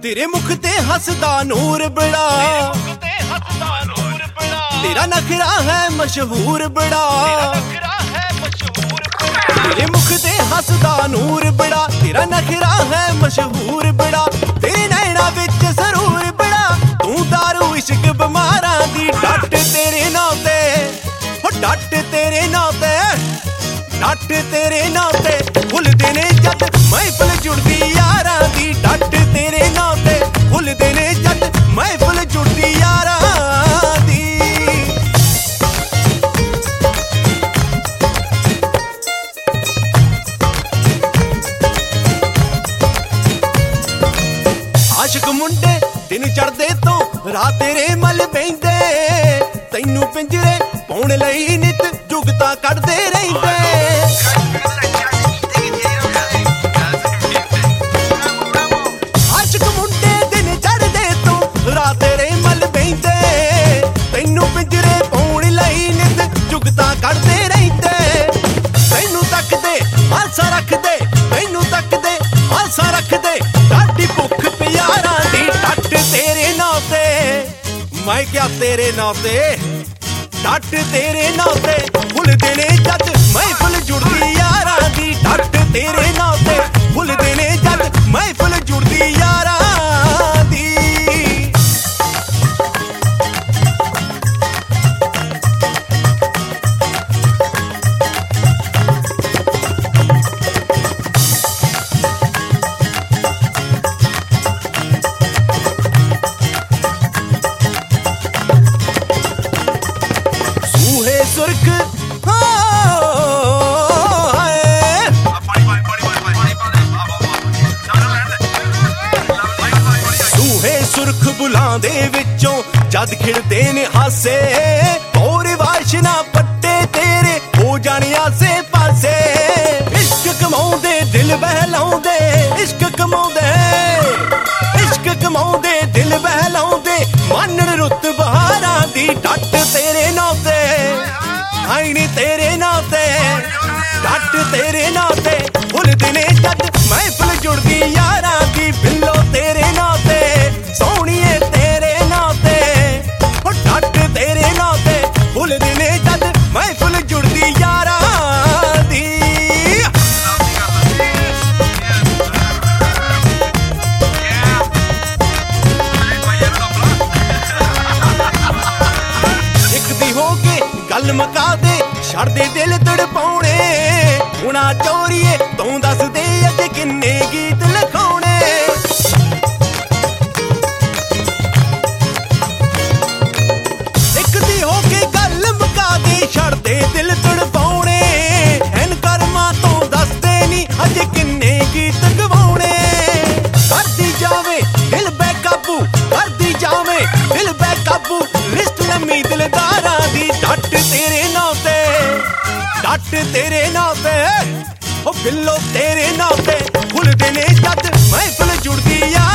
तेरे मुख ते हसदा नूर बड़ा, तेरा नखरा है मशहूर बड़ा। तेरे मुख ते हसदा नूर बड़ा, तेरा नखरा है मशहूर बड़ा। तेरे नैना विच सरूर बड़ा, तू दारू इश्क बमारां दी। डट तेरे नां ते, हो डट तेरे नां ते, डट तेरे नां ते भुलदे ने जद महफिल जुड़दी यारां दी। डट तेरे नां ते भुलदे ने जद महफिल जुड़दी यारां दी। आशिक मुंडे दिन चढ़दे तो रात तेरे मल पैंदे, तैनू पिंजरे पाउण लई नित जुगतां कढदे रहिंदे। आशिक मुंडे दिन चढ़दे तो रात तेरे मल पैंदे, तैनू पिंजरे पाउण लई नित जुगतां कढदे रहिंदे। तैनू तकदे आसा रखदे, तैनू तकदे आसा रखदे, डाडी भुख प्यारां दी। डट तेरे नां ते, मैं क्या तेरे नां ते, डट तेरे नां ते भुलदे ने जद महफिल जुड़दी यारां दी। डट तेरे नां ते भुलदे ने जद महफिल जुड़दी यारां दी। सुर्ख सूहे सुर्ख बुलांदे विचों जद खिड़दे ने हासे, और वाशना पट्टे तेरे हो जाने आसे पासे। इश्क कमाउंदे दिल बहलाउंदे, इश्क कमाउंदे, इश्क कमाउंदे दिल बहलाउंदे, मानन रुत बहारां दी। डट तेरे नां ते, आई नी तेरे नां ते, डट तेरे नां ते भुलदे ने जद महफिल जुड़दी यारां दी। बिल्लो तेरे नां ते, सोहणिए तेरे नां ते, हो डट तेरे नां ते भुलदे ने जद महफिल जुड़दी यारां दी। एक दी हो के गल मका दे, छड़ दे दिल तड़पाउणे। हुणा चोरीए तूं दस दे अज किन्ने गीत लिखाउणे। एक दी हो के गल मका दे, छड़ दे दिल तड़पाउणे। एन कर्मां तों दस दे नी अज किन्ने गीत गवाउणे। करदी जावे दिल बेकाबू, करदी जावे दिल बेकाबू, लिस्ट लम्मी दिलदारां दी। डट तेरे नां ते, डट तेरे नां ते, ओ बिल्लो तेरे नां ते भुलदे ने जद महफिल जुड़दी यारां